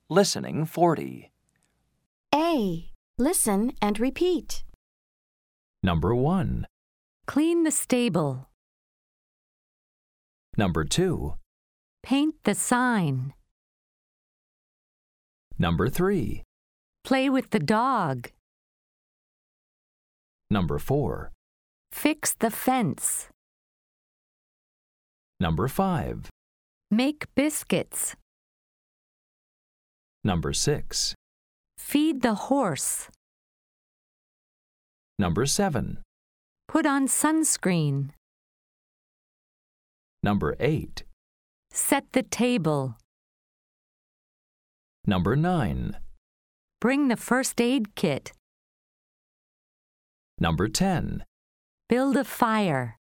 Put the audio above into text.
Listening 40. A. Listen and repeat. Number 1. Clean the stable. Number 2. Paint the sign. Number 3. Play with the dog. Number 4. Fix the fence. Number 5. Make biscuits. Number 6. Feed the horse. Number 7. Put on sunscreen. Number 8. Set the table. Number 9. Bring the first aid kit. Number 10. Build a fire.